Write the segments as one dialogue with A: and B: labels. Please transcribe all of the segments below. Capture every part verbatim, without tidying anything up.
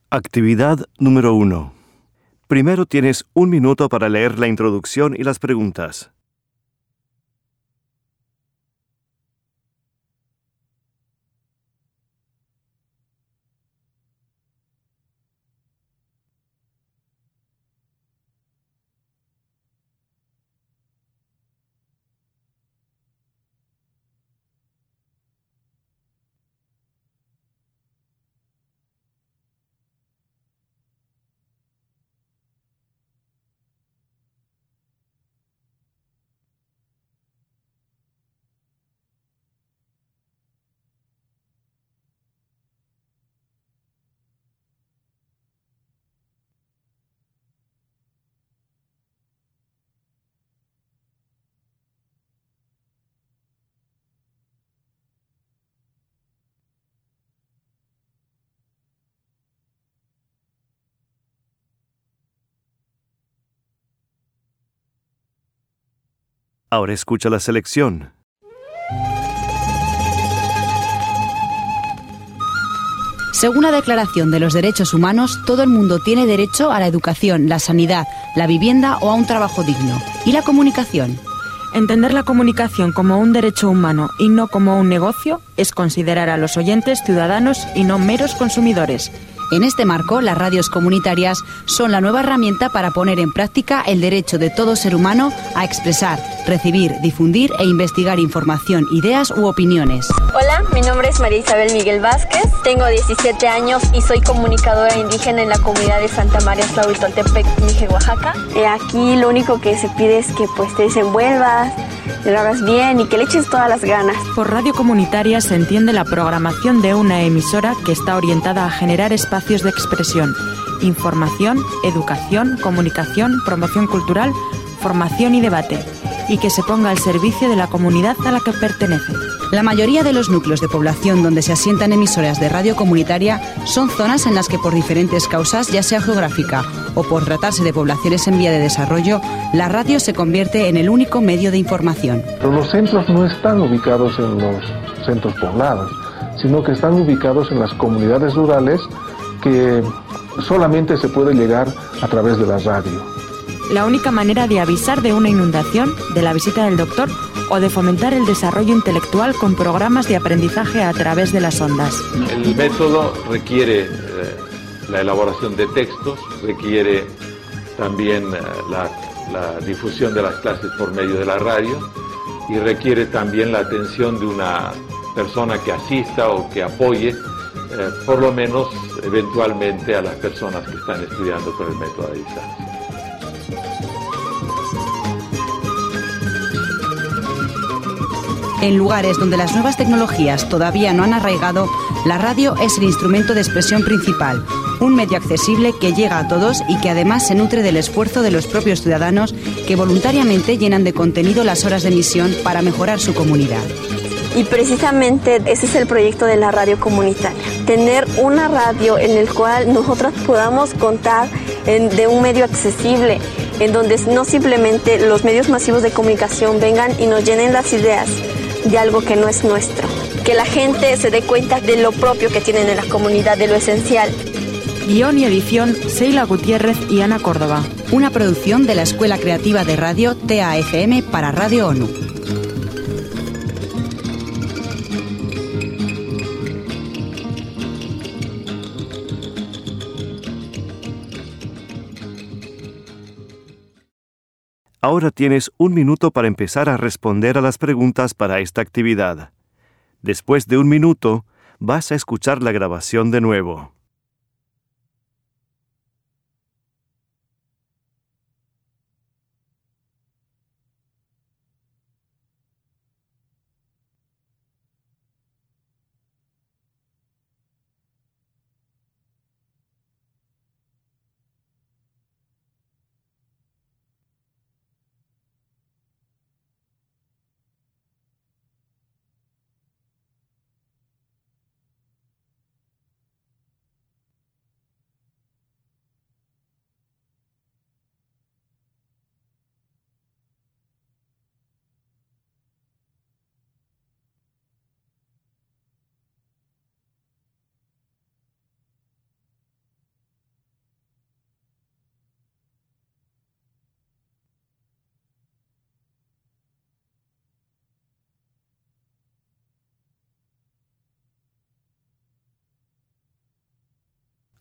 A: Actividad número uno. Primero tienes un minuto para leer la introducción y las preguntas. Ahora escucha la selección.
B: Según la Declaración de los Derechos Humanos, todo el mundo tiene derecho a la educación, la sanidad, la vivienda o a un trabajo digno. ¿Y la comunicación?
C: Entender la comunicación como un derecho humano y no como un negocio es considerar a los oyentes ciudadanos y no meros consumidores.
B: En este marco, las radios comunitarias son la nueva herramienta para poner en práctica el derecho de todo ser humano a expresar, recibir, difundir e investigar información, ideas u opiniones.
D: Hola, mi nombre es María Isabel Miguel Vázquez, tengo diecisiete años y soy comunicadora indígena en la comunidad de Santa María Tlahuitoltepec, Mije, Oaxaca. Eh, aquí lo único que se pide es que pues te desenvuelvas, que lo hagas bien y que le eches todas las ganas.
C: Por radio comunitaria se entiende la programación de una emisora que está orientada a generar espacios de expresión, información, educación, comunicación, promoción cultural, formación y debate, y que se ponga al servicio de la comunidad a la que pertenece.
B: La mayoría de los núcleos de población donde se asientan emisoras de radio comunitaria son zonas en las que por diferentes causas, ya sea geográfica o por tratarse de poblaciones en vía de desarrollo, la radio se convierte en el único medio de información.
E: Pero los centros no están ubicados en los centros poblados, sino que están ubicados en las comunidades rurales que solamente se puede llegar a través de la radio.
C: La única manera de avisar de una inundación, de la visita del doctor o de fomentar el desarrollo intelectual con programas de aprendizaje a través de las ondas.
F: El método requiere eh, la elaboración de textos, requiere también eh, la, la difusión de las clases por medio de la radio y requiere también la atención de una persona que asista o que apoye, eh, por lo menos eventualmente a las personas que están estudiando por el método a distancia.
B: En lugares donde las nuevas tecnologías todavía no han arraigado, la radio es el instrumento de expresión principal, un medio accesible que llega a todos y que además se nutre del esfuerzo de los propios ciudadanos que voluntariamente llenan de contenido las horas de emisión para mejorar su comunidad.
D: Y precisamente ese es el proyecto de la radio comunitaria, tener una radio en el cual nosotras podamos contar en, de un medio accesible, en donde no simplemente los medios masivos de comunicación vengan y nos llenen las ideas de algo que no es nuestro, que la gente se dé cuenta de lo propio que tienen en la comunidad, de lo esencial.
C: Guión y edición, Seila Gutiérrez y Ana Córdoba.
B: Una producción de la Escuela Creativa de Radio T A F M para Radio ONU.
A: Ahora tienes un minuto para empezar a responder a las preguntas para esta actividad. Después de un minuto, vas a escuchar la grabación de nuevo.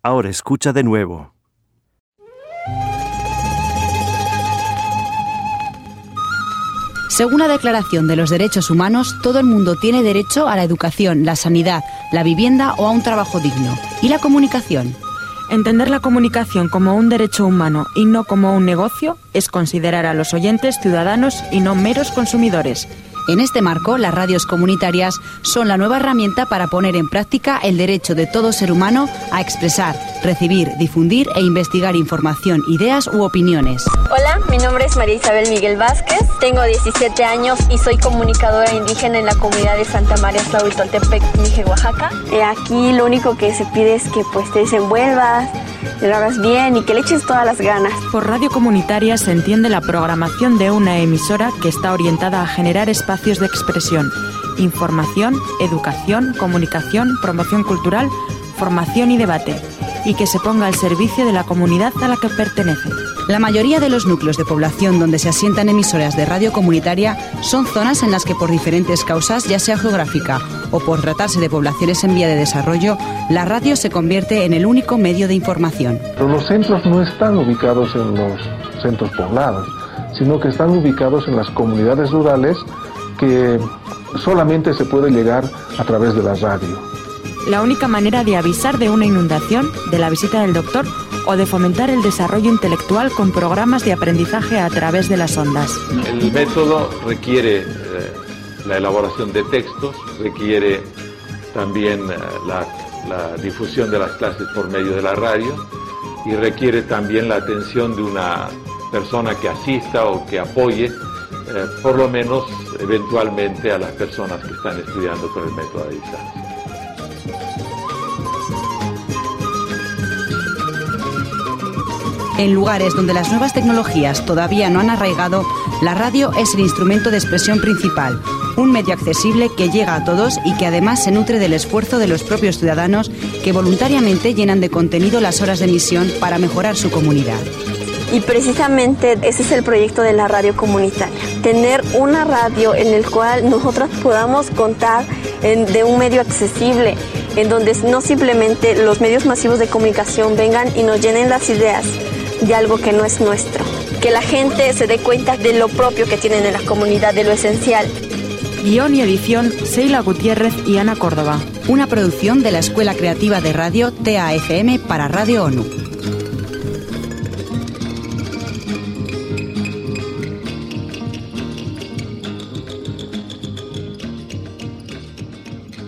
A: Ahora escucha de nuevo.
B: Según la Declaración de los Derechos Humanos, todo el mundo tiene derecho a la educación, la sanidad, la vivienda o a un trabajo digno. ¿Y la comunicación?
C: Entender la comunicación como un derecho humano y no como un negocio es considerar a los oyentes ciudadanos y no meros consumidores.
B: En este marco, las radios comunitarias son la nueva herramienta para poner en práctica el derecho de todo ser humano a expresar, recibir, difundir e investigar información, ideas u opiniones.
D: Hola, mi nombre es María Isabel Miguel Vázquez, tengo diecisiete años y soy comunicadora indígena en la comunidad de Santa María Tlahuitoltepec, Mije, Oaxaca. Eh, aquí lo único que se pide es que pues te desenvuelvas, lo hagas bien y que le eches todas las ganas.
C: Por radio comunitaria se entiende la programación de una emisora que está orientada a generar espacios de expresión, información, educación, comunicación, promoción cultural, formación y debate, y que se ponga al servicio de la comunidad a la que pertenece.
B: La mayoría de los núcleos de población donde se asientan emisoras de radio comunitaria son zonas en las que por diferentes causas, ya sea geográfica o por tratarse de poblaciones en vía de desarrollo, la radio se convierte en el único medio de información.
E: Pero los centros no están ubicados en los centros poblados, sino que están ubicados en las comunidades rurales que solamente se puede llegar a través de la radio.
C: La única manera de avisar de una inundación, de la visita del doctor o de fomentar el desarrollo intelectual con programas de aprendizaje a través de las ondas.
F: El método requiere eh, la elaboración de textos, requiere también eh, la, la difusión de las clases por medio de la radio y requiere también la atención de una persona que asista o que apoye, eh, por lo menos eventualmente, a las personas que están estudiando con el método a distancia.
B: En lugares donde las nuevas tecnologías todavía no han arraigado, la radio es el instrumento de expresión principal, un medio accesible que llega a todos y que además se nutre del esfuerzo de los propios ciudadanos que voluntariamente llenan de contenido las horas de emisión para mejorar su comunidad.
D: Y precisamente ese es el proyecto de la radio comunitaria, tener una radio en el cual nosotros podamos contar en, de un medio accesible, en donde no simplemente los medios masivos de comunicación vengan y nos llenen las ideas de algo que no es nuestro, que la gente se dé cuenta de lo propio que tienen en la comunidad, de lo esencial.
C: Guión y edición, Seila Gutiérrez y Ana Córdoba.
B: Una producción de la Escuela Creativa de Radio T A F M para Radio ONU.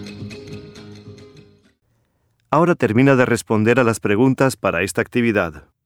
A: Ahora termina de responder a las preguntas para esta actividad.